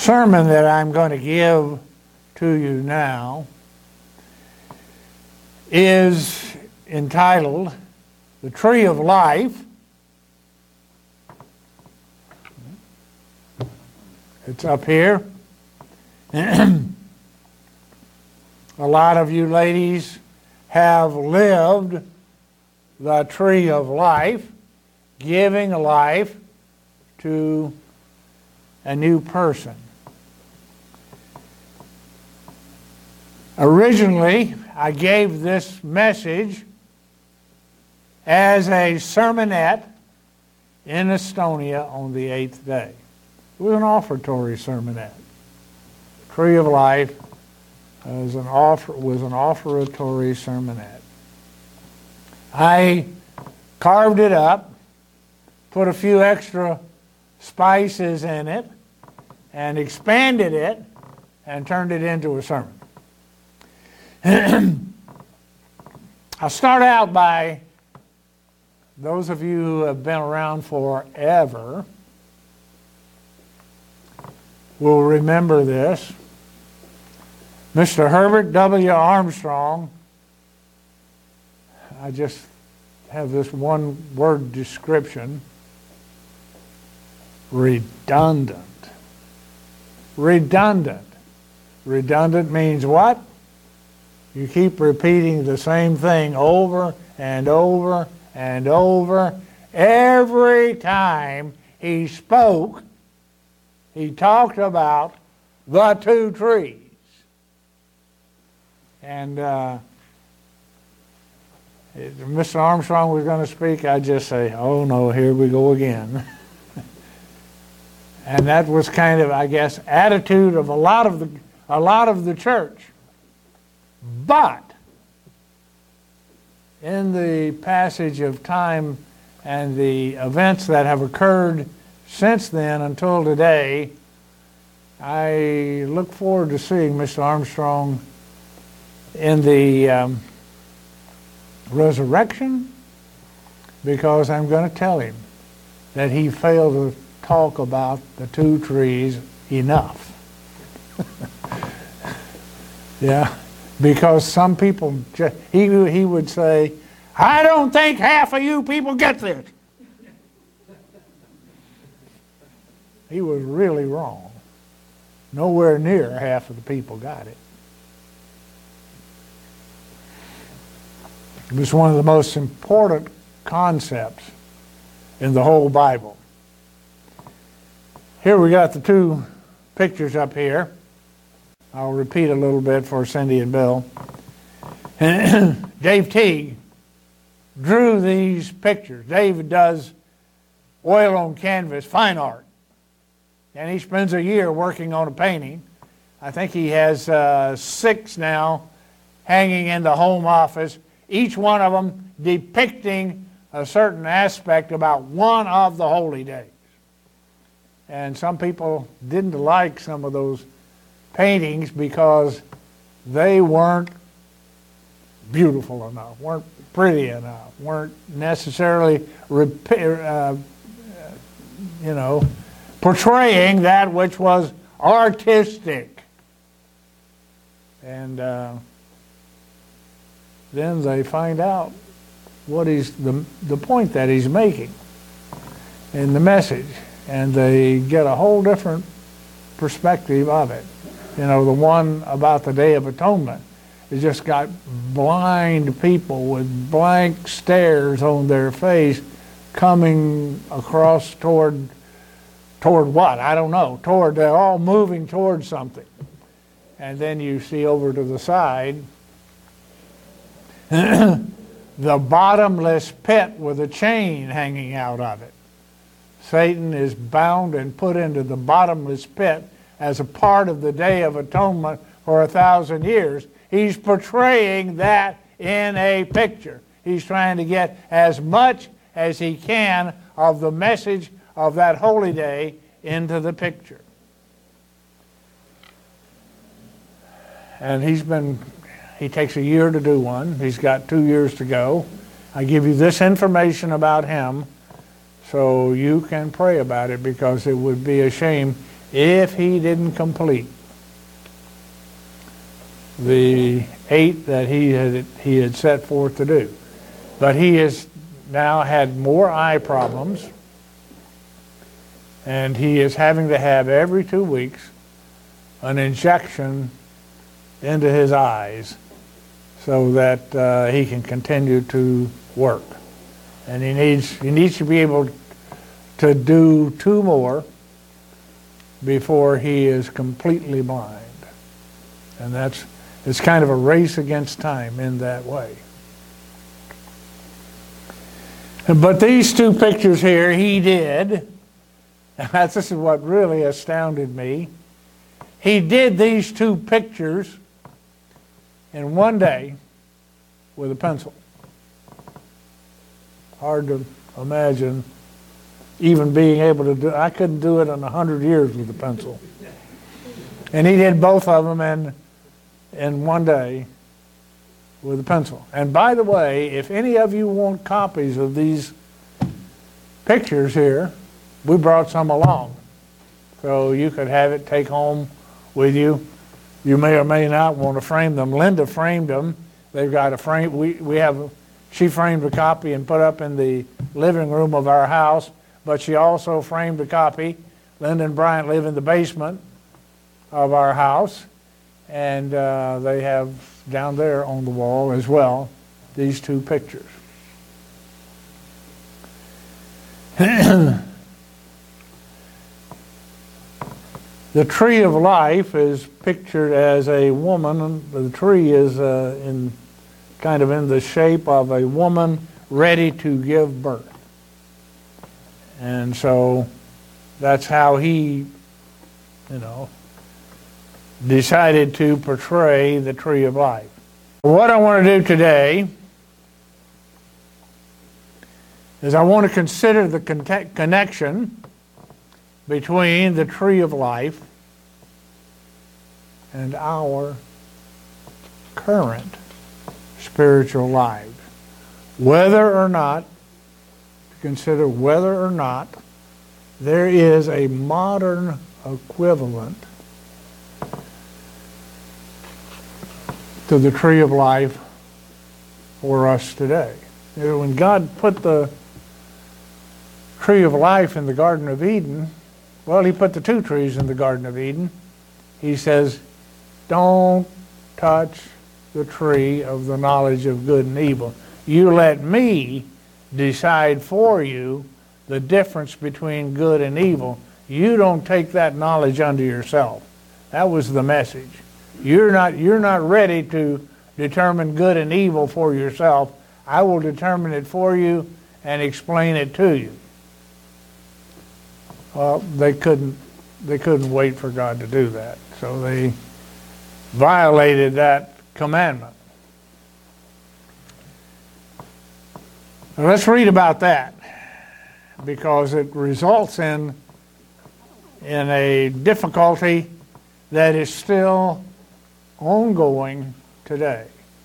sermon that I'm going to give to you now is entitled The Tree of Life. It's up here. A lot of you ladies have lived the tree of life, giving life to a new person. Originally, I gave this message as a sermonette in Estonia on the 8th day. It was an offertory sermonette. Tree of Life was an offertory sermonette. I carved it up, put a few extra spices in it, and expanded it and turned it into a sermon. I'll start out by, those of you who have been around forever will remember this. Mr. Herbert W. Armstrong, I just have this one word description, redundant. Redundant. Redundant means what? You keep repeating the same thing over and over and over. Every time he spoke, he talked about the two trees. And Mr. Armstrong was going to speak, I'd just say, oh no, here we go again. And that was kind of, I guess, attitude of a lot of the church. But in the passage of time and the events that have occurred since then until today, I look forward to seeing Mr. Armstrong in the resurrection, because I'm going to tell him that he failed to talk about the two trees enough. Yeah, because some people, he would say, I don't think half of you people get this. He was really wrong. Nowhere near half of the people got it. It was one of the most important concepts in the whole Bible. Here we got the two pictures up here. I'll repeat a little bit for Cindy and Bill. Dave Teague drew these pictures. David does oil on canvas, fine art. And he spends a year working on a painting. I think he has 6 now hanging in the home office, each one of them depicting a certain aspect about one of the holy days. And some people didn't like some of those paintings because they weren't beautiful enough, weren't pretty enough, weren't necessarily portraying that which was artistic. And then they find out what is the point that he's making in the message, and they get a whole different perspective of it. You know, the one about the Day of Atonement, it just got blind people with blank stares on their face coming across toward what? I don't know. They're all moving toward something. And then you see over to the side the bottomless pit with a chain hanging out of it. Satan is bound and put into the bottomless pit as a part of the Day of Atonement for 1,000 years. He's portraying that in a picture. He's trying to get as much as he can of the message of that holy day into the picture. And he takes a year to do one. He's got 2 years to go. I give you this information about him so you can pray about it, because it would be a shame if he didn't complete the 8 that he had set forth to do. But he has now had more eye problems, and he is having to have every 2 weeks an injection into his eyes so that he can continue to work. And he needs to be able to do 2 more before he is completely blind. And it's kind of a race against time in that way. But these 2 pictures here, he did. This is what really astounded me. He did these 2 pictures in one day with a pencil. Hard to imagine even being able to do. I couldn't do it in 100 years with a pencil. And he did both of them in one day with a pencil. And by the way, if any of you want copies of these pictures here, we brought some along. So you could have it, take home with you. You may or may not want to frame them. Linda framed them. They've got a frame. She framed a copy and put up in the living room of our house, but she also framed a copy. Linda and Bryant live in the basement of our house, and they have down there on the wall as well these 2 pictures. The tree of life is pictured as a woman. The tree is kind of in the shape of a woman ready to give birth. And so that's how he, decided to portray the tree of life. What I want to do today is I want to consider the connection between the tree of life and our current spiritual lives. Consider whether or not there is a modern equivalent to the tree of life for us today. When God put the tree of life in the Garden of Eden, well, he put the 2 trees in the Garden of Eden. He says, don't touch the tree of the knowledge of good and evil. You let me decide for you the difference between good and evil. You don't take that knowledge unto yourself. That was the message. You're not ready to determine good and evil for yourself. I will determine it for you and explain it to you. Well, they couldn't wait for God to do that. So they violated that commandment. Now let's read about that, because it results in a difficulty that is still ongoing today.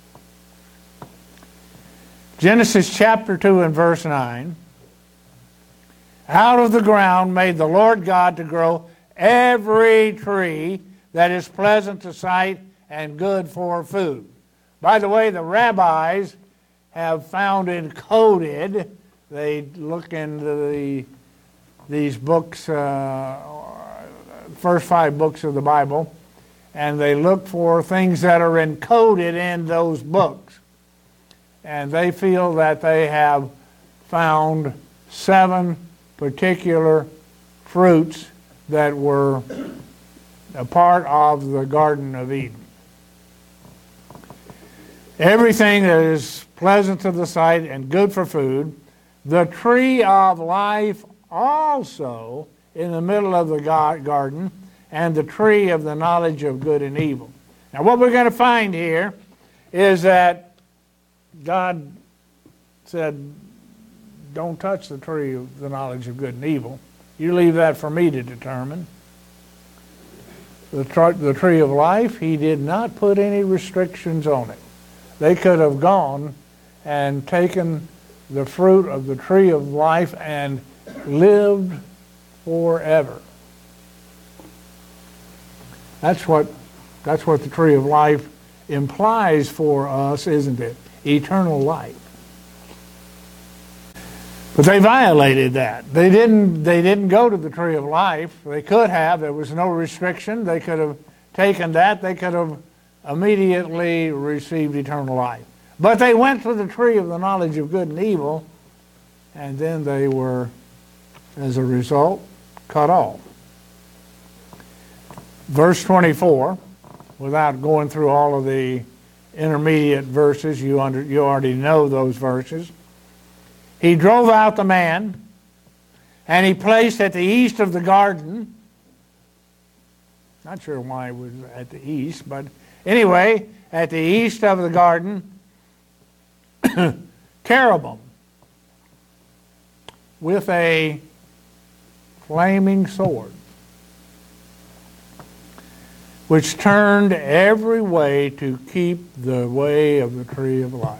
Genesis chapter 2 and verse 9. Out of the ground made the Lord God to grow every tree that is pleasant to sight and good for food. By the way, the rabbis have found encoded, they look into these books, first 5 books of the Bible, and they look for things that are encoded in those books. And they feel that they have found 7 particular fruits that were a part of the Garden of Eden. Everything that is pleasant to the sight and good for food, the tree of life also in the middle of the garden, and the tree of the knowledge of good and evil. Now what we're going to find here is that God said, don't touch the tree of the knowledge of good and evil. You leave that for me to determine. The tree of life, he did not put any restrictions on it. They could have gone and taken the fruit of the tree of life and lived forever. That's what the tree of life implies for us, isn't it? Eternal life. But they violated that. They didn't go to the tree of life. They could have. There was no restriction. They could have taken that. They could have immediately received eternal life. But they went to the tree of the knowledge of good and evil, and then they were, as a result, cut off. Verse 24, without going through all of the intermediate verses, you already know those verses. He drove out the man, and he placed at the east of the garden, not sure why it was at the east, but anyway, at the east of the garden, cherubim with a flaming sword, which turned every way to keep the way of the tree of life.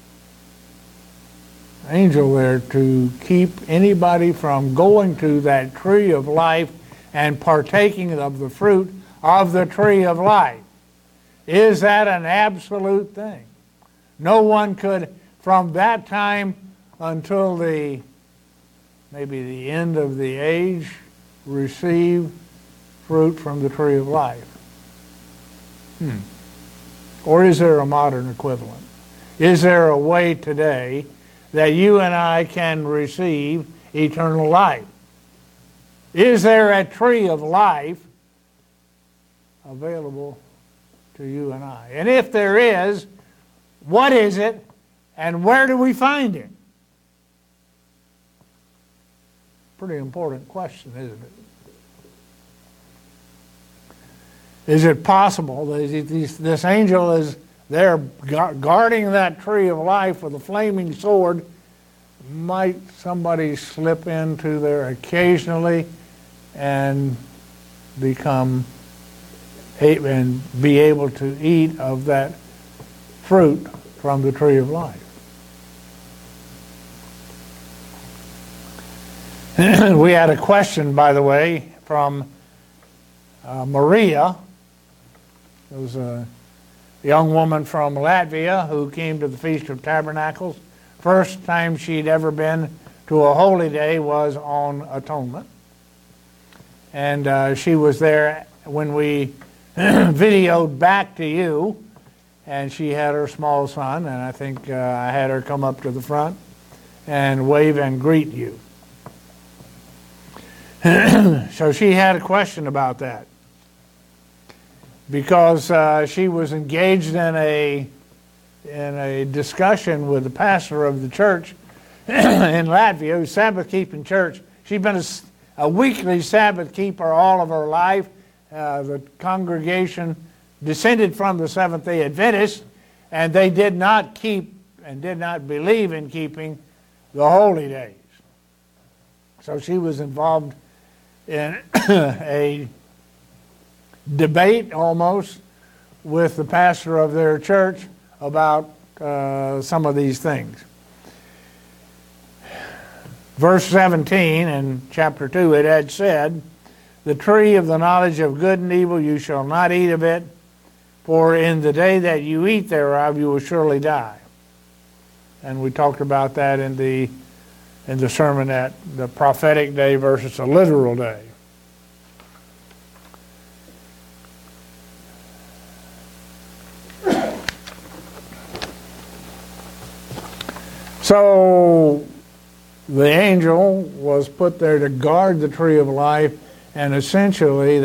Angel there to keep anybody from going to that tree of life and partaking of the fruit of the tree of life. Is that an absolute thing? No one could, from that time until maybe the end of the age, receive fruit from the tree of life. Or is there a modern equivalent? Is there a way today that you and I can receive eternal life? Is there a tree of life available to you and I? And if there is, what is it and where do we find it? Pretty important question, isn't it? Is it possible that this angel is there guarding that tree of life with a flaming sword? Might somebody slip into there occasionally and be able to eat of that fruit from the tree of life? We had a question, by the way, from Maria. It was a young woman from Latvia who came to the Feast of Tabernacles. First time she'd ever been to a holy day was on Atonement. And she was there when we videoed back to you, and she had her small son, and I think I had her come up to the front and wave and greet you. So she had a question about that, because she was engaged in a discussion with the pastor of the church in Latvia, who's Sabbath-keeping church. She'd been a weekly Sabbath keeper all of her life. The congregation descended from the Seventh-day Adventists, and they did not keep and did not believe in keeping the holy days. So she was involved in a debate almost with the pastor of their church about some of these things. Verse 17 in chapter 2, it had said, "The tree of the knowledge of good and evil, you shall not eat of it, for in the day that you eat thereof, you will surely die." And we talked about that in the sermon at the prophetic day versus a literal day. So the angel was put there to guard the tree of life, and essentially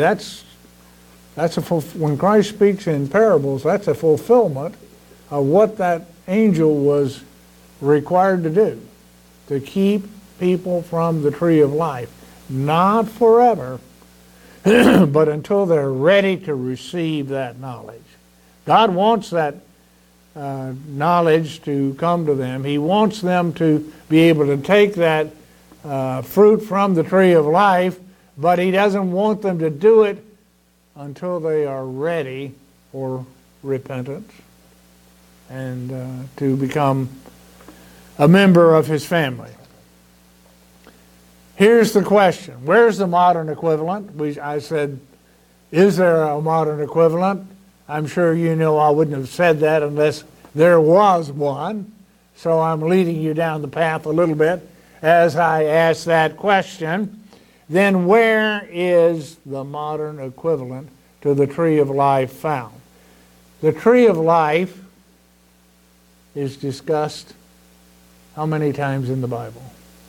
when Christ speaks in parables, that's a fulfillment of what that angel was required to do, to keep people from the tree of life, not forever, but until they're ready to receive that knowledge. God wants that knowledge to come to them. He wants them to be able to take that fruit from the tree of life, but He doesn't want them to do it until they are ready for repentance and to become a member of His family. Here's the question. Where's the modern equivalent? I said Is there a modern equivalent? I'm sure you know I wouldn't have said that unless there was one. So I'm leading you down the path a little bit as I ask that question. Then where is the modern equivalent to the tree of life found? The tree of life is discussed how many times in the Bible?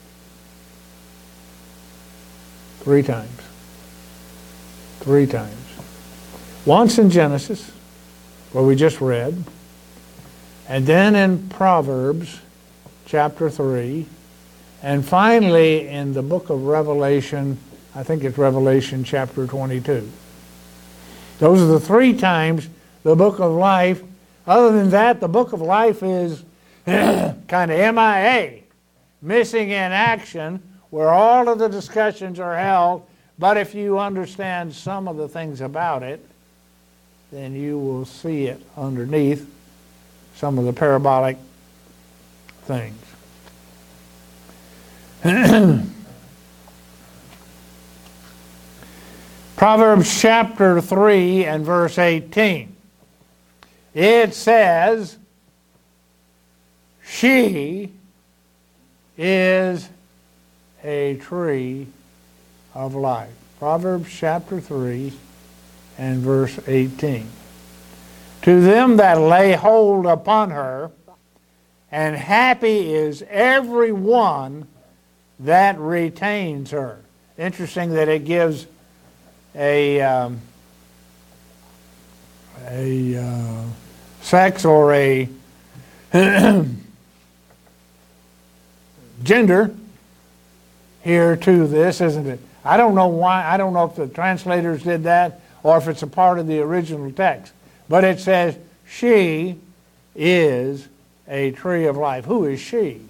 3 times. 3 times. Once in Genesis, where we just read, and then in Proverbs chapter 3, and finally in the book of Revelation, I think it's Revelation chapter 22. Those are the 3 times the book of life. Other than that, the book of life is kind of MIA, missing in action, where all of the discussions are held. But if you understand some of the things about it, then you will see it underneath some of the parabolic things. Proverbs chapter 3 and verse 18. It says, she is a tree of life. Proverbs chapter 3 and verse 18. To them that lay hold upon her, and happy is every one that retains her. Interesting that it gives a sex or a gender here to this, isn't it? I don't know why. I don't know if the translators did that or if it's a part of the original text. But it says, she is a tree of life. Who is she?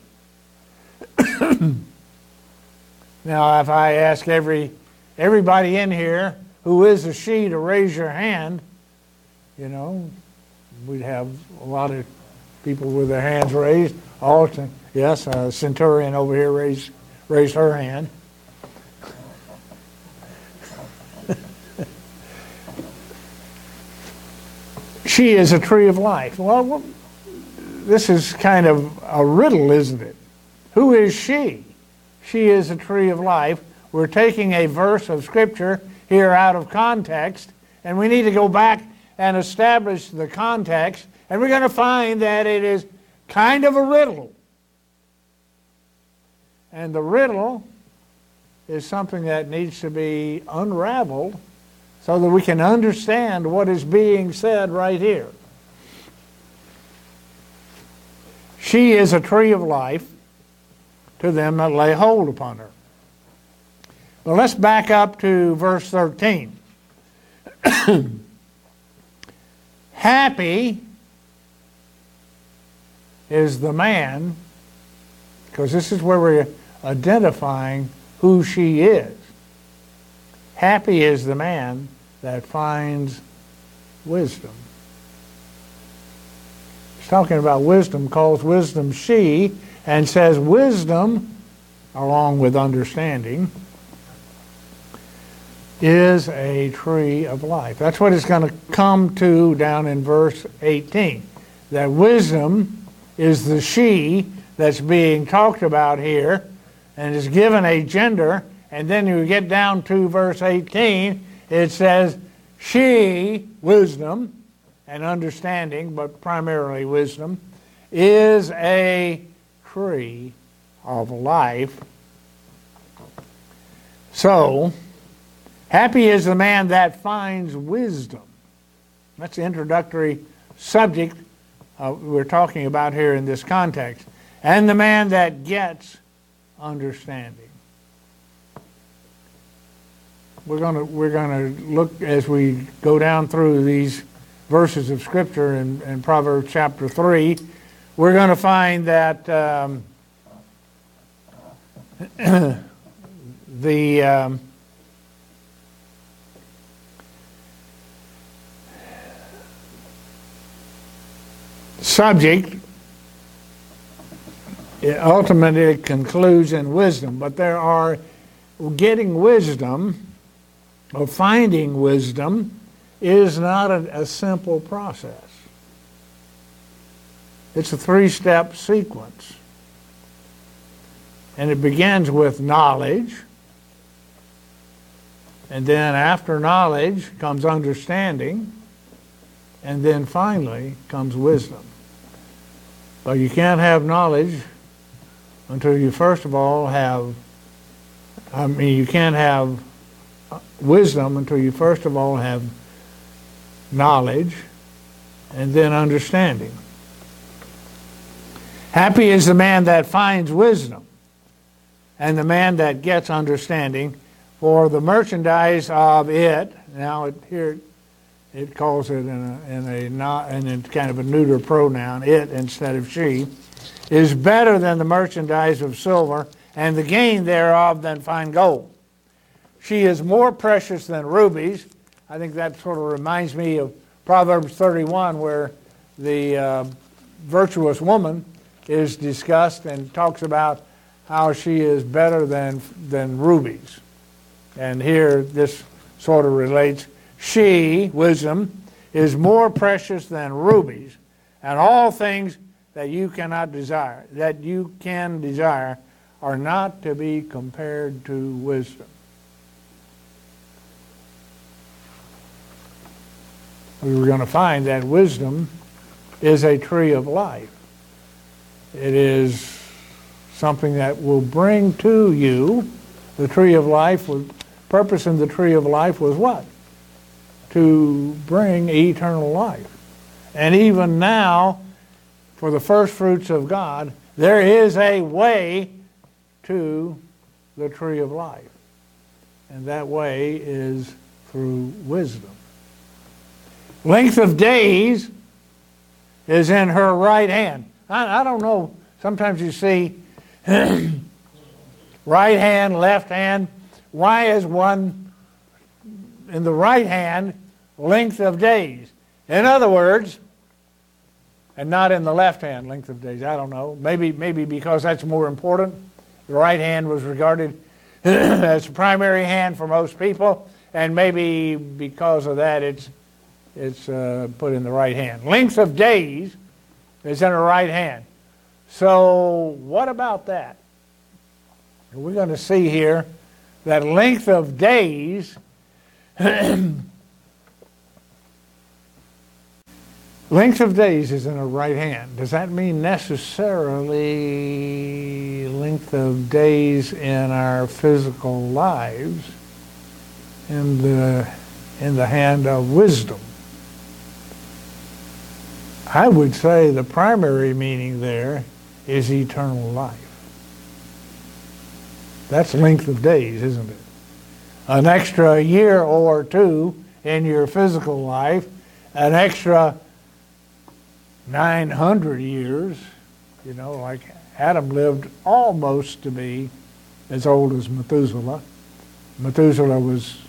Now, if I ask everybody in here who is a she to raise your hand, you know, we'd have a lot of people with their hands raised. Yes, a centurion over here raised her hand. She is a tree of life. Well, this is kind of a riddle, isn't it? Who is she? She is a tree of life. We're taking a verse of Scripture here out of context, and we need to go back and establish the context, and we're going to find that it is kind of a riddle. And the riddle is something that needs to be unraveled so that we can understand what is being said right here. She is a tree of life to them that lay hold upon her. Well, let's back up to verse 13. Happy is the man, because this is where we're identifying who she is. Happy is the man that finds wisdom. He's talking about wisdom, calls wisdom she, and says wisdom, along with understanding, is a tree of life. That's what it's going to come to down in verse 18. That wisdom is the she that's being talked about here and is given a gender. And then you get down to verse 18, it says, she, wisdom and understanding, but primarily wisdom, is a tree of life. So, happy is the man that finds wisdom. That's the introductory subject we're talking about here in this context. And the man that gets understanding. We're going to look as we go down through these verses of Scripture in Proverbs chapter 3. We're going to find that the subject ultimately concludes in wisdom, but there are getting wisdom of finding wisdom is not a simple process. It's a three-step sequence. And it begins with knowledge. And then after knowledge comes understanding. And then finally comes wisdom. But you can't have knowledge until you first of all have, you can't have wisdom until you first of all have knowledge and then understanding. Happy is the man that finds wisdom and the man that gets understanding, for the merchandise of it, now here it calls it in it's kind of a neuter pronoun, it instead of she, is better than the merchandise of silver, and the gain thereof than fine gold. She is more precious than rubies. I think that sort of reminds me of Proverbs 31, where the virtuous woman is discussed and talks about how she is better than rubies. And here this sort of relates. She, wisdom, is more precious than rubies, and all things that you can desire, are not to be compared to wisdom. We were going to find that wisdom is a tree of life. It is something that will bring to you the tree of life. Purpose in the tree of life was what? To bring eternal life. And even now, for the first fruits of God, there is a way to the tree of life. And that way is through wisdom. Length of days is in her right hand. I don't know, sometimes you see right hand, left hand. Why is one in the right hand length of days? In other words, and not in the left hand length of days. I don't know. Maybe because that's more important. The right hand was regarded as the primary hand for most people, and maybe because of that it's put in the right hand. Length of days is in the right hand. So what about that? We're going to see here that length of days length of days is in the right hand. Does that mean necessarily length of days in our physical lives in the hand of wisdom? I would say the primary meaning there is eternal life. That's length of days, isn't it? An extra year or two in your physical life, an extra 900 years, like Adam lived almost to be as old as Methuselah. Methuselah was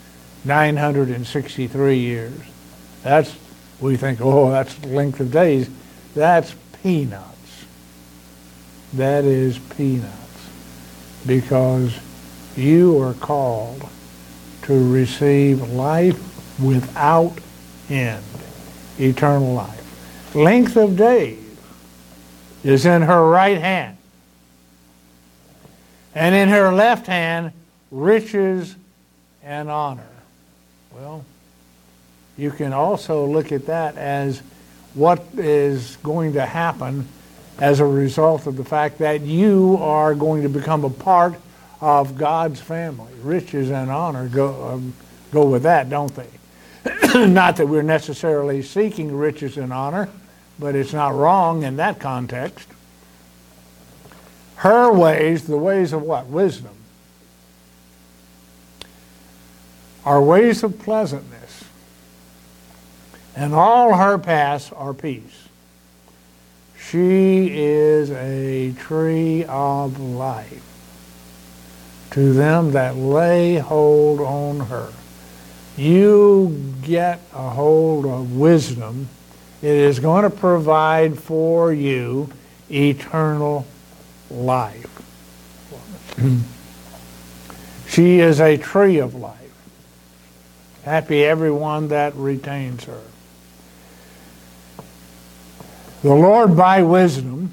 963 years. We think, that's length of days. That's peanuts. That is peanuts. Because you are called to receive life without end, eternal life. Length of days is in her right hand. And in her left hand, riches and honor. Well, you can also look at that as what is going to happen as a result of the fact that you are going to become a part of God's family. Riches and honor go with that, don't they? Not that we're necessarily seeking riches and honor, but it's not wrong in that context. Her ways, the ways of what? Wisdom, are ways of pleasantness, and all her paths are peace. She is a tree of life to them that lay hold on her. You get a hold of wisdom, it is going to provide for you eternal life. She is a tree of life. Happy everyone that retains her. The Lord by wisdom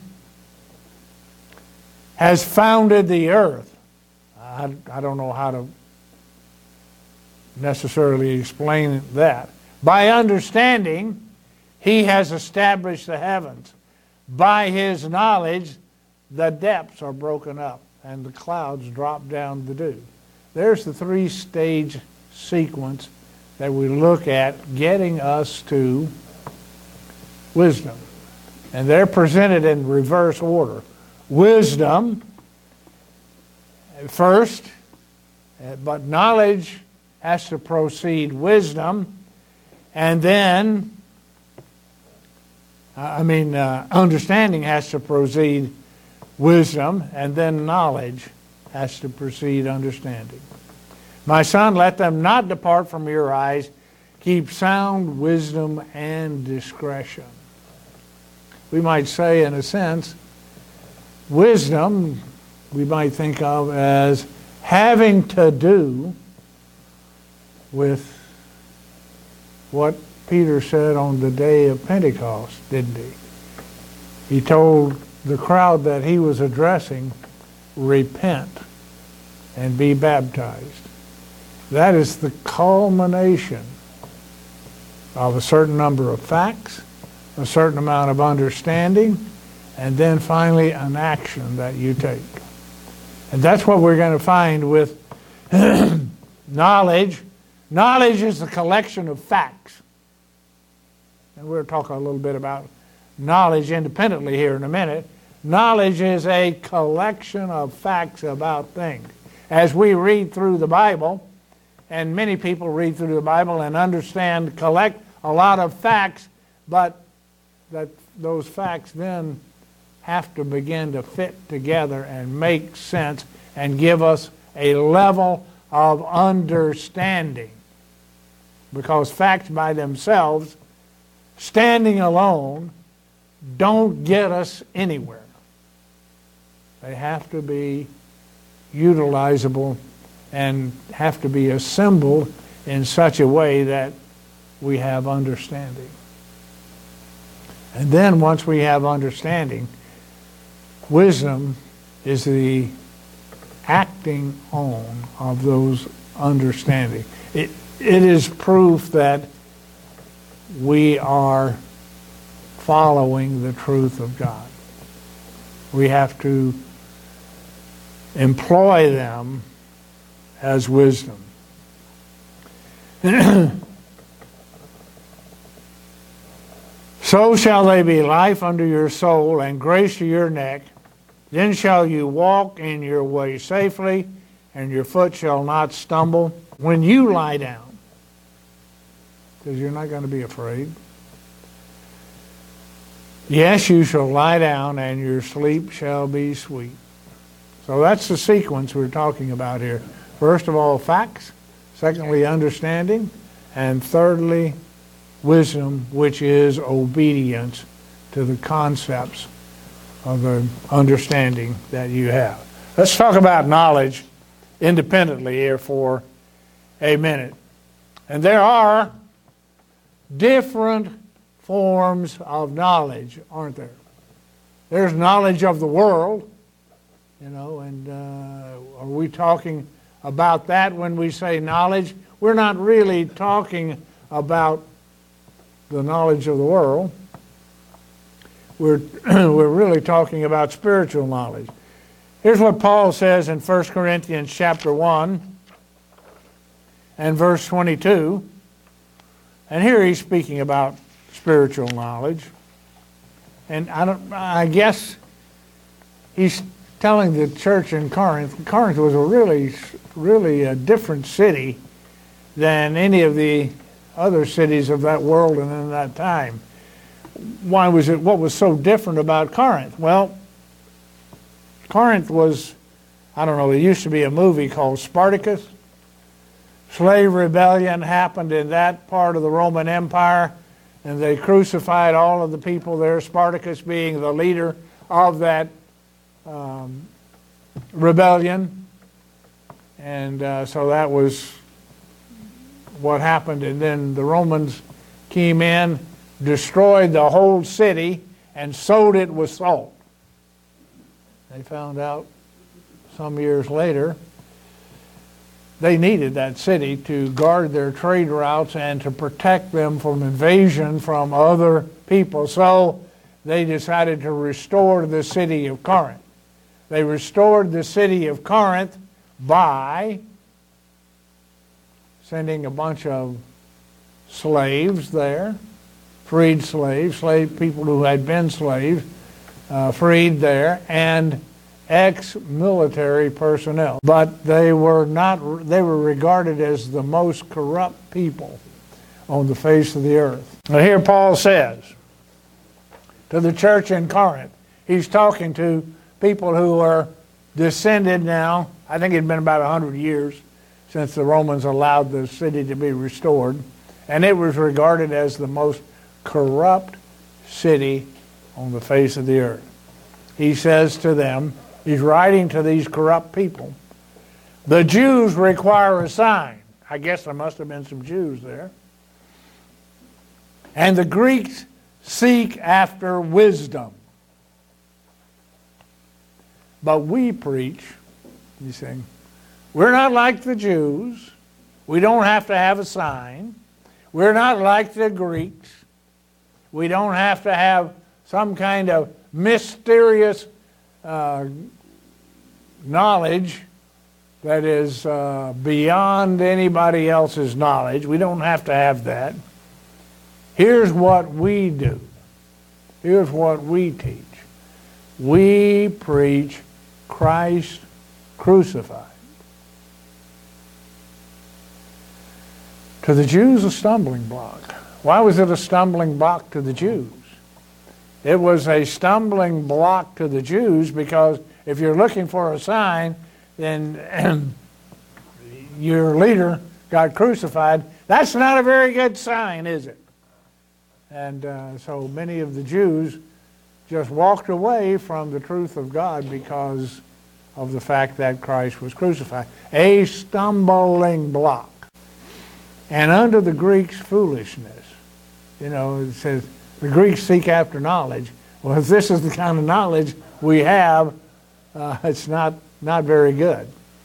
has founded the earth. I don't know how to necessarily explain that. By understanding, he has established the heavens. By his knowledge, the depths are broken up and the clouds drop down the dew. There's the three-stage sequence that we look at getting us to wisdom. And they're presented in reverse order. Wisdom first, but knowledge has to precede wisdom, and then, understanding has to precede wisdom, and then knowledge has to precede understanding. My son, let them not depart from your eyes. Keep sound wisdom and discretion. We might say, in a sense, wisdom we might think of as having to do with what Peter said on the day of Pentecost, didn't he? He told the crowd that he was addressing, repent and be baptized. That is the culmination of a certain number of facts, a certain amount of understanding, and then finally an action that you take. And that's what we're going to find with knowledge. Knowledge is the collection of facts. And we'll talk a little bit about knowledge independently here in a minute. Knowledge is a collection of facts about things. As we read through the Bible, and many people read through the Bible and understand, collect a lot of facts, but that those facts then have to begin to fit together and make sense and give us a level of understanding. Because facts by themselves, standing alone, don't get us anywhere. They have to be utilizable and have to be assembled in such a way that we have understanding. And then once we have understanding, wisdom is the acting on of those understanding. It is proof that we are following the truth of God. We have to employ them as wisdom. So shall they be life unto your soul and grace to your neck. Then shall you walk in your way safely, and your foot shall not stumble. When you lie down, because you're not going to be afraid. Yes, you shall lie down, and your sleep shall be sweet. So that's the sequence we're talking about here. First of all, facts. Secondly, understanding. And thirdly, wisdom, which is obedience to the concepts of the understanding that you have. Let's talk about knowledge independently here for a minute. And there are different forms of knowledge, aren't there? There's knowledge of the world, and are we talking about that when we say knowledge? We're not really talking about the knowledge of the world. We're really talking about spiritual knowledge. Here's what Paul says in 1 Corinthians chapter 1 and verse 22. And here he's speaking about spiritual knowledge. And I guess he's telling the church in Corinth. Corinth was a really a different city than any of the other cities of that world and in that time. Why was it? What was so different about Corinth? Well, Corinth was, there used to be a movie called Spartacus. Slave rebellion happened in that part of the Roman Empire, and they crucified all of the people there, Spartacus being the leader of that rebellion. And so that was what happened, and then the Romans came in, destroyed the whole city, and sowed it with salt. They found out some years later they needed that city to guard their trade routes and to protect them from invasion from other people. So they decided to restore the city of Corinth. They restored the city of Corinth by sending a bunch of slaves there, freed slaves, slave people who had been slaves, freed there, and ex-military personnel. But they were regarded as the most corrupt people on the face of the earth. Now here Paul says to the church in Corinth, he's talking to people who are descended now, I think it had been about 100 years since the Romans allowed the city to be restored, and it was regarded as the most corrupt city on the face of the earth. He says to them, he's writing to these corrupt people, the Jews require a sign. I guess there must have been some Jews there. And the Greeks seek after wisdom. But we preach, he's saying, we're not like the Jews. We don't have to have a sign. We're not like the Greeks. We don't have to have some kind of mysterious knowledge that is beyond anybody else's knowledge. We don't have to have that. Here's what we do. Here's what we teach. We preach Christ crucified. To the Jews, a stumbling block. Why was it a stumbling block to the Jews? It was a stumbling block to the Jews because if you're looking for a sign, then your leader got crucified. That's not a very good sign, is it? And so many of the Jews just walked away from the truth of God because of the fact that Christ was crucified. A stumbling block. And under the Greeks' foolishness, it says the Greeks seek after knowledge. Well, if this is the kind of knowledge we have, it's not very good.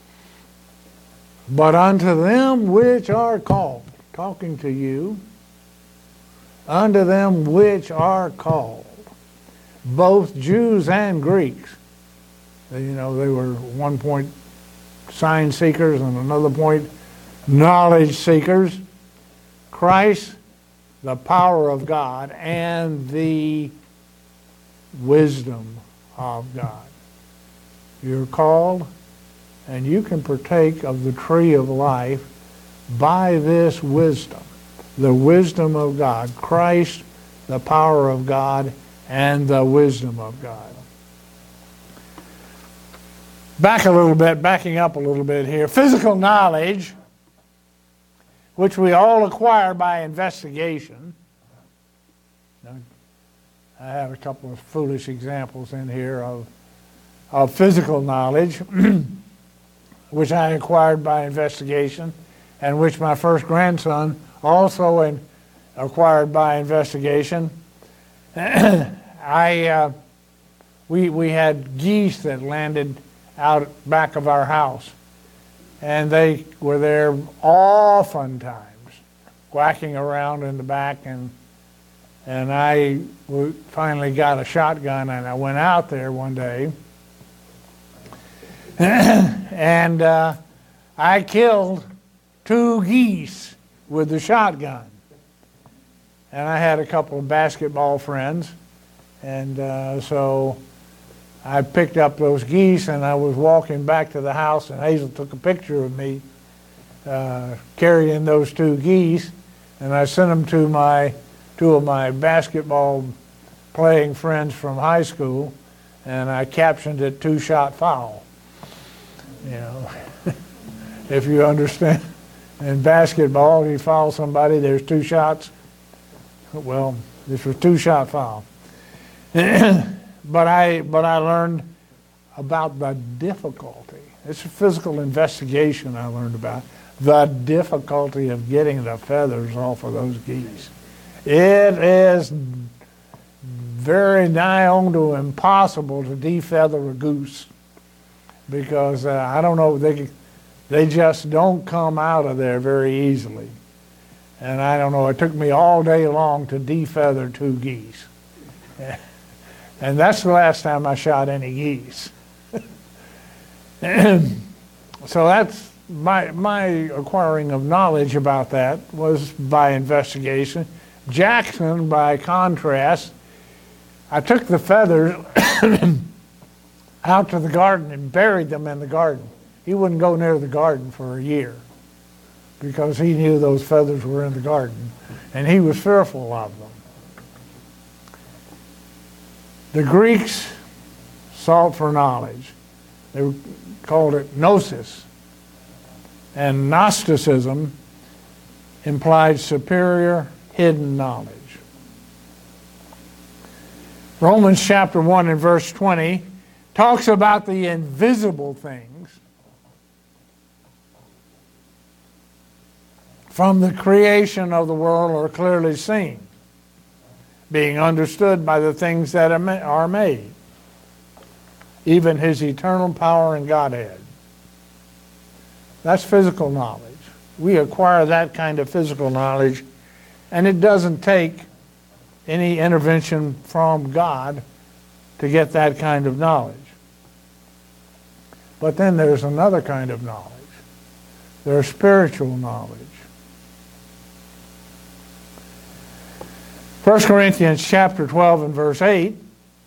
But unto them which are called, talking to you, unto them which are called, both Jews and Greeks. They were at one point sign seekers and another point knowledge seekers. Christ, the power of God, and the wisdom of God. You're called, and you can partake of the tree of life by this wisdom, the wisdom of God. Christ, the power of God, and the wisdom of God. Backing up a little bit here. Physical knowledge, which we all acquire by investigation. I have a couple of foolish examples in here of physical knowledge, which I acquired by investigation, and which my first grandson also acquired by investigation. We had geese that landed out back of our house, and they were there oftentimes, quacking around in the back, and I finally got a shotgun, and I went out there one day, and I killed 2 geese with the shotgun. And I had a couple of basketball friends, and so I picked up those geese, and I was walking back to the house, and Hazel took a picture of me carrying those 2 geese, and I sent them to 2 of my basketball playing friends from high school, and I captioned it 2-shot foul. If you understand, in basketball, if you foul somebody, there's 2 shots. Well, this was 2-shot foul. But I learned about the difficulty. It's a physical investigation I learned about. the difficulty of getting the feathers off of those geese. It is very nigh on to impossible to defeather a goose because I don't know, they just don't come out of there very easily. And I don't know, it took me all day long to defeather 2 geese. And that's the last time I shot any geese. So that's my acquiring of knowledge about that was by investigation. Jackson, by contrast, I took the feathers out to the garden and buried them in the garden. He wouldn't go near the garden for a year because he knew those feathers were in the garden, and he was fearful of them. The Greeks sought for knowledge. They called it gnosis. And Gnosticism implied superior hidden knowledge. Romans chapter 1 and verse 20 talks about the invisible things from the creation of the world are clearly seen, being understood by the things that are made, even his eternal power and Godhead. That's physical knowledge. We acquire that kind of physical knowledge, and it doesn't take any intervention from God to get that kind of knowledge. But then there's another kind of knowledge. There's spiritual knowledge. 1 Corinthians chapter 12 and verse 8,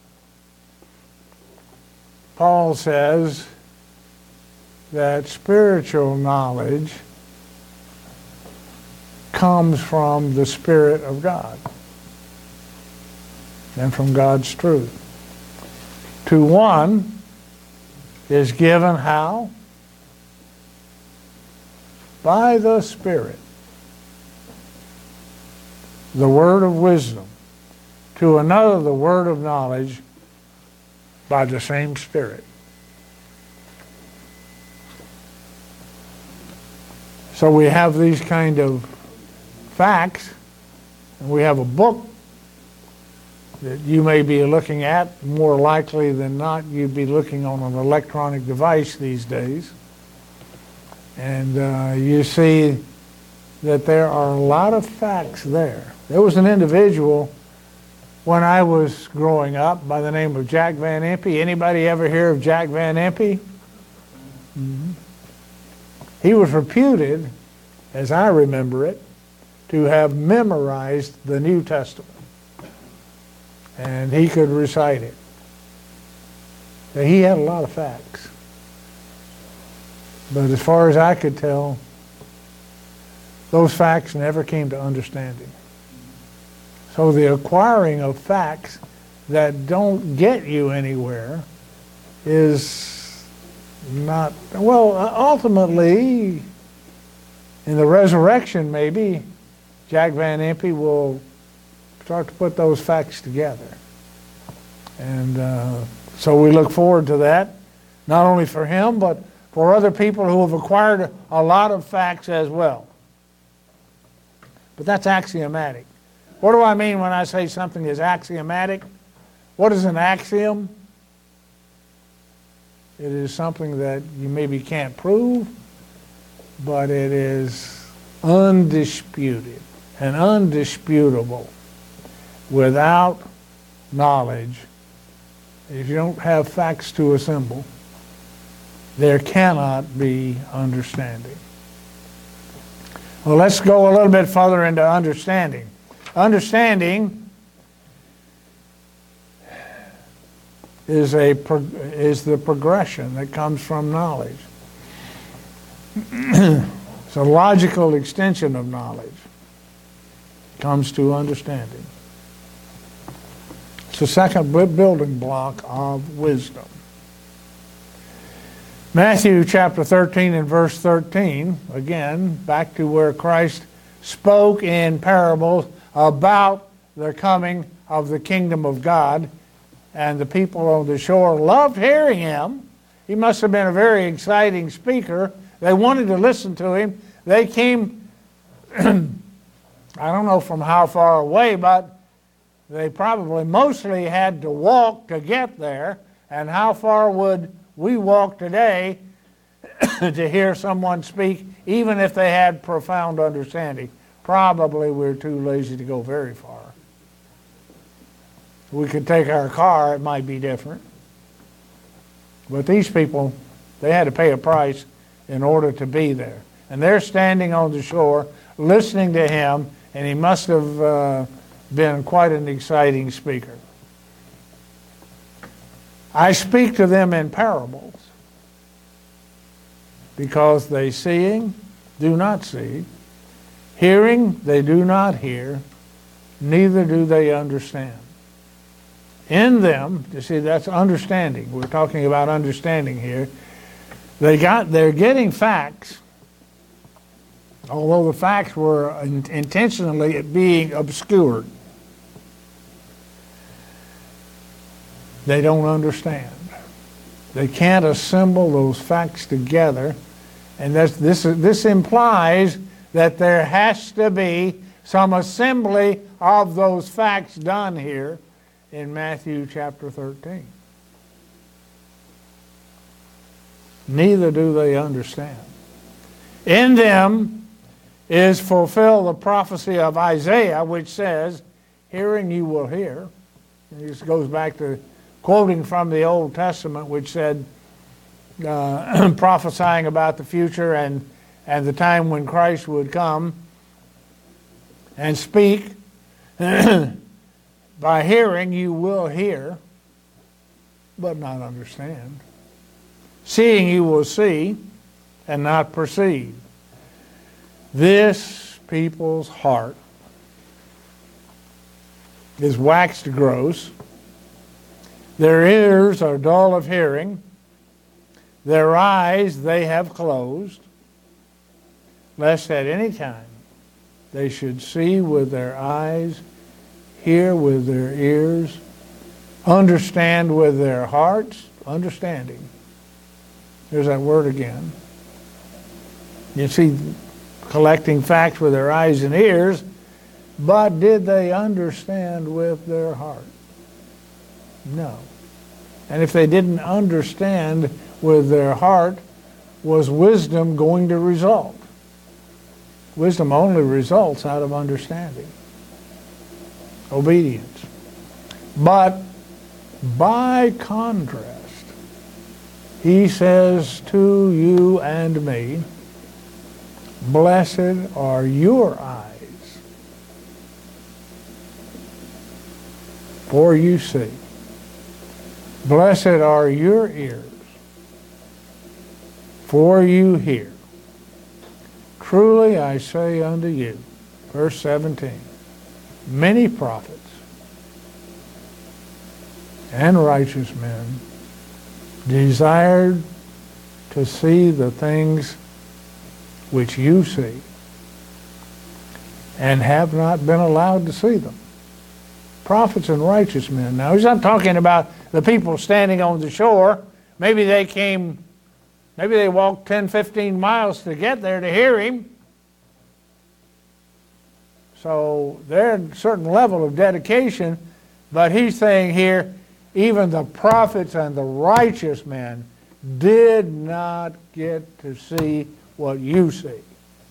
Paul says that spiritual knowledge comes from the Spirit of God and from God's truth. To one is given how? By the Spirit. The word of wisdom. To another, the word of knowledge by the same Spirit. So we have these kind of facts, and we have a book that you may be looking at. More likely than not, you'd be looking on an electronic device these days. And you see that there are a lot of facts there. There was an individual when I was growing up by the name of Jack Van Impe. Anybody ever hear of Jack Van Impe? Mm-hmm. He was reputed, as I remember it, to have memorized the New Testament. And he could recite it. Now, he had a lot of facts. But as far as I could tell, those facts never came to understanding. So the acquiring of facts that don't get you anywhere is not, well, ultimately, in the resurrection maybe, Jack Van Impe will start to put those facts together. And so we look forward to that, not only for him, but for other people who have acquired a lot of facts as well. But that's axiomatic. What do I mean when I say something is axiomatic? What is an axiom? It is something that you maybe can't prove, but it is undisputed and undisputable. Without knowledge, if you don't have facts to assemble, there cannot be understanding. Well, let's go a little bit further into understanding. Understanding is the progression that comes from knowledge. It's a logical extension of knowledge. It comes to understanding. It's the second building block of wisdom. Matthew chapter 13 and verse 13, again, back to where Christ spoke in parables about the coming of the kingdom of God, and the people on the shore loved hearing him. He must have been a very exciting speaker. They wanted to listen to him. They came, I don't know from how far away, but they probably mostly had to walk to get there. And how far would we walk today to hear someone speak, even if they had profound understanding? Probably we're too lazy to go very far. We could take our car, it might be different. But these people, they had to pay a price in order to be there. And they're standing on the shore, listening to him, and he must have been quite an exciting speaker. I speak to them in parables, because they seeing do not see, hearing they do not hear, neither do they understand. In them, you see, that's understanding. We're talking about understanding here. They're getting facts, although the facts were intentionally being obscured. They don't understand. They can't assemble those facts together, and this implies that there has to be some assembly of those facts done here in Matthew chapter 13. Neither do they understand. In them is fulfilled the prophecy of Isaiah, which says, hearing you will hear. And this goes back to quoting from the Old Testament, which said, prophesying about the future and the time when Christ would come and speak. By hearing you will hear, but not understand. Seeing you will see, and not perceive. This people's heart is waxed gross. Their ears are dull of hearing. Their eyes they have closed, lest at any time they should see with their eyes, hear with their ears, understand with their hearts. Understanding. There's that word again. You see, collecting facts with their eyes and ears, but did they understand with their heart? No. And if they didn't understand with their heart, was wisdom going to result? Wisdom only results out of understanding. Obedience. But by contrast, he says to you and me, blessed are your eyes, for you see. Blessed are your ears, for you hear. Truly I say unto you, verse 17, many prophets and righteous men desired to see the things which you see, and have not been allowed to see them. Prophets and righteous men. Now, he's not talking about the people standing on the shore. Maybe they walked 10, 15 miles to get there to hear him. So they're at a certain level of dedication, but he's saying here, even the prophets and the righteous men did not get to see what you see,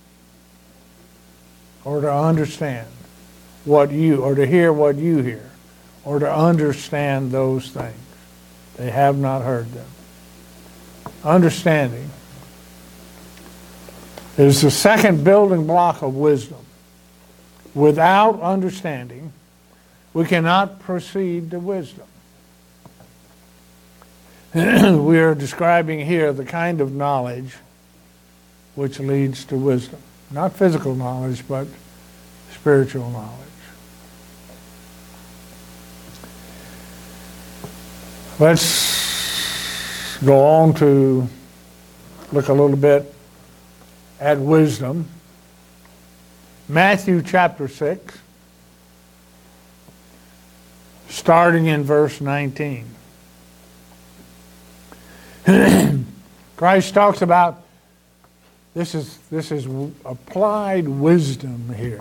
or to understand what you, or to hear what you hear, or to understand those things. They have not heard them. Understanding is the second building block of wisdom. Without understanding, we cannot proceed to wisdom. We are describing here the kind of knowledge which leads to wisdom. Not physical knowledge, but spiritual knowledge. Let's go on to look a little bit at wisdom. Matthew chapter 6, starting in verse 19. Christ talks about This is applied wisdom here.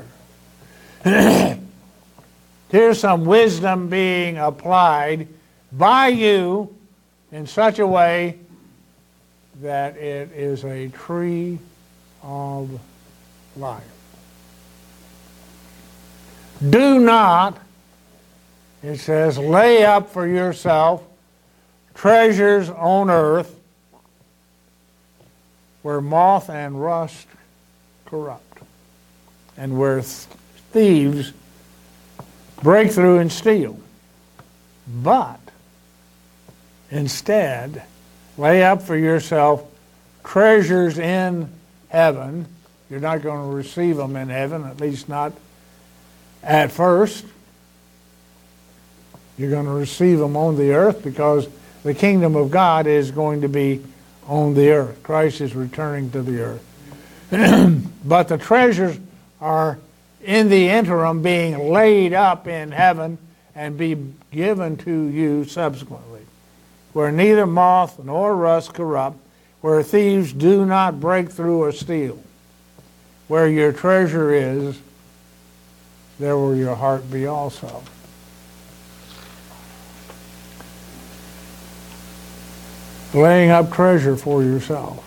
Here's some wisdom being applied by you in such a way that it is a tree of life. Do not, it says, lay up for yourself treasures on earth where moth and rust corrupt, and where thieves break through and steal. But instead, lay up for yourself treasures in heaven. You're not going to receive them in heaven, at least not at first. You're going to receive them on the earth because the kingdom of God is going to be on the earth. Christ is returning to the earth. But the treasures are in the interim being laid up in heaven and be given to you subsequently, where neither moth nor rust corrupt, where thieves do not break through or steal. Where your treasure is, there will your heart be also. Laying up treasure for yourself.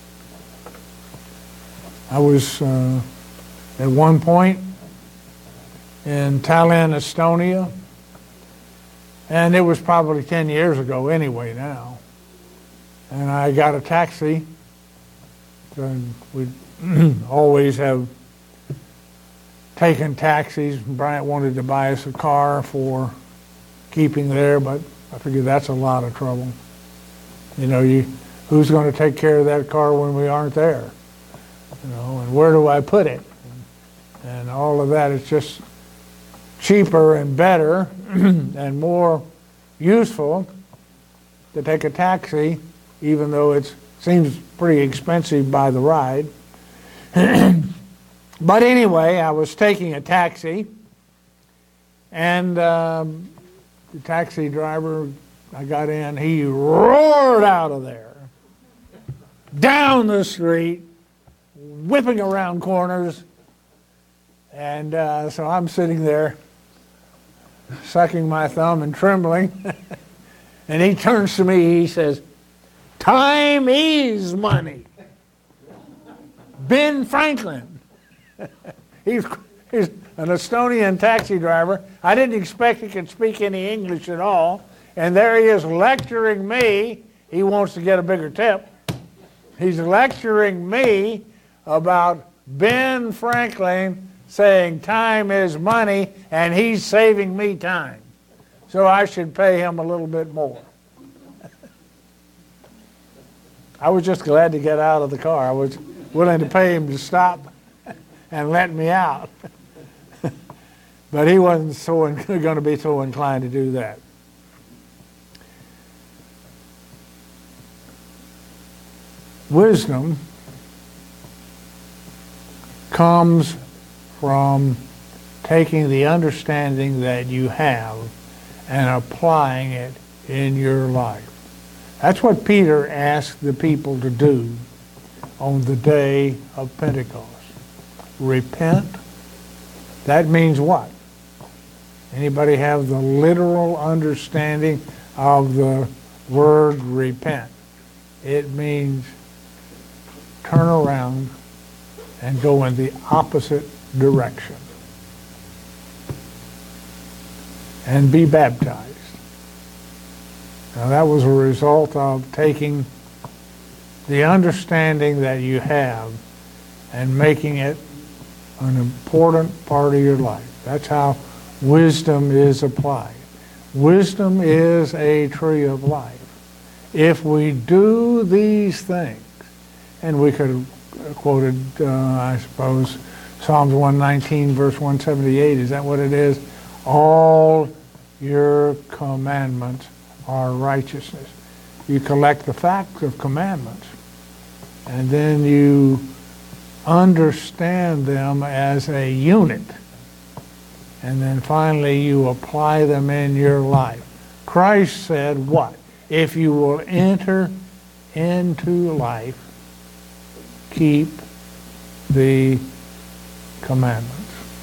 I was at one point in Tallinn, Estonia, and it was probably 10 years ago anyway now. And I got a taxi, and we always have taken taxis. Bryant wanted to buy us a car for keeping there, but I figured that's a lot of trouble. You know, who's going to take care of that car when we aren't there? You know, and where do I put it? And all of that. It's just cheaper and better and more useful to take a taxi, even though it seems pretty expensive by the ride. But anyway, I was taking a taxi, and the taxi driver, I got in, he roared out of there, down the street, whipping around corners, and so I'm sitting there, sucking my thumb and trembling, and he turns to me, he says, "Time is money." Ben Franklin. He's an Estonian taxi driver. I didn't expect he could speak any English at all. And there he is lecturing me. He wants to get a bigger tip. He's lecturing me about Ben Franklin saying time is money, and he's saving me time. So I should pay him a little bit more. I was just glad to get out of the car. I was willing to pay him to stop and let me out. But he wasn't going to be so inclined to do that. Wisdom comes from taking the understanding that you have and applying it in your life. That's what Peter asked the people to do on the day of Pentecost. Repent. That means what? Anybody have the literal understanding of the word repent? It means turn around and go in the opposite direction and be baptized. Now that was a result of taking the understanding that you have and making it an important part of your life. That's how wisdom is applied. Wisdom is a tree of life. If we do these things, and we could have quoted, I suppose, Psalms 119, verse 178. Is that what it is? All your commandments are righteousness. You collect the facts of commandments, and then you understand them as a unit. And then finally you apply them in your life. Christ said what? If you will enter into life, keep the commandments.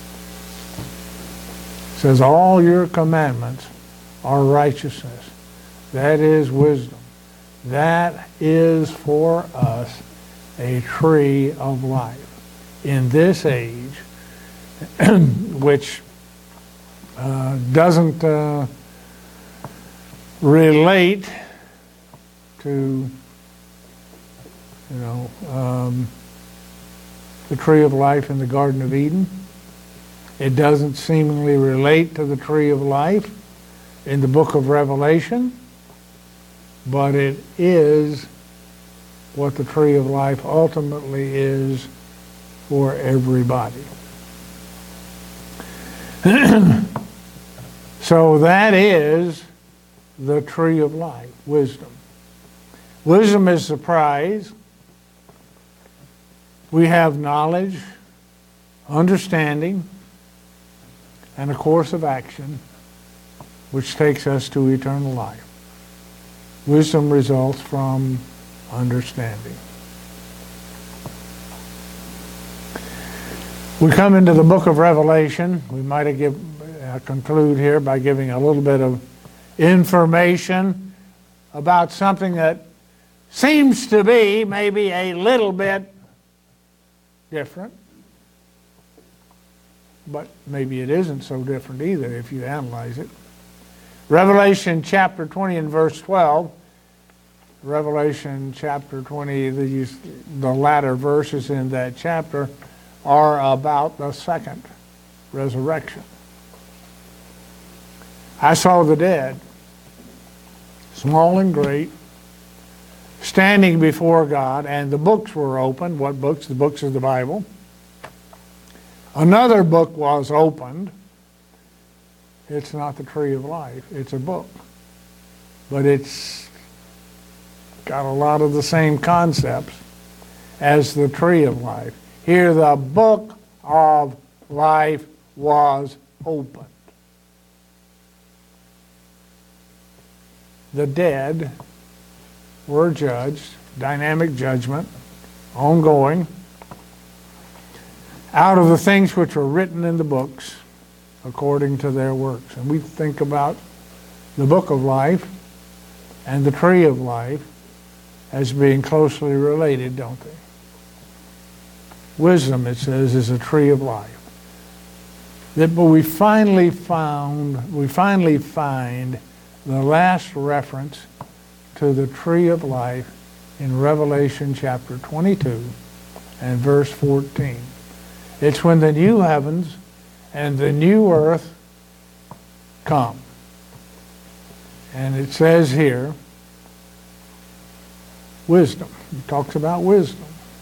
It says, all your commandments are righteousness. That is wisdom. That is for us a tree of life. In this age, which doesn't relate to, the tree of life in the Garden of Eden. It doesn't seemingly relate to the tree of life in the book of Revelation, but it is what the tree of life ultimately is for everybody. So that is the tree of life, wisdom. Wisdom is the prize. We have knowledge, understanding, and a course of action which takes us to eternal life. Wisdom results from understanding. We come into the book of Revelation. We might conclude here by giving a little bit of information about something that seems to be maybe a little bit different, but maybe it isn't so different either if you analyze it. Revelation chapter 20 and verse 12. Revelation chapter 20, the latter verses in that chapter are about the second resurrection. I saw the dead, small and great, standing before God, and the books were opened. What books? The books of the Bible. Another book was opened. It's not the tree of life. It's a book. But it's got a lot of the same concepts as the tree of life. Here the book of life was opened. The dead were judged, dynamic judgment, ongoing, out of the things which were written in the books according to their works. And we think about the book of life and the tree of life as being closely related, don't they? Wisdom, it says, is a tree of life. But we finally find the last reference to the tree of life in Revelation chapter 22 and verse 14. It's when the new heavens and the new earth come. And it says here, wisdom. It talks about wisdom.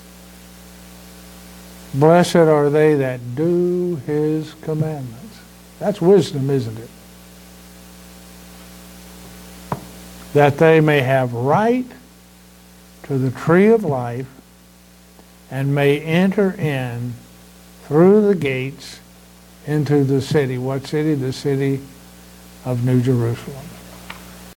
Blessed are they that do his commandments. That's wisdom, isn't it? That they may have right to the tree of life and may enter in through the gates into the city. What city? The city of New Jerusalem.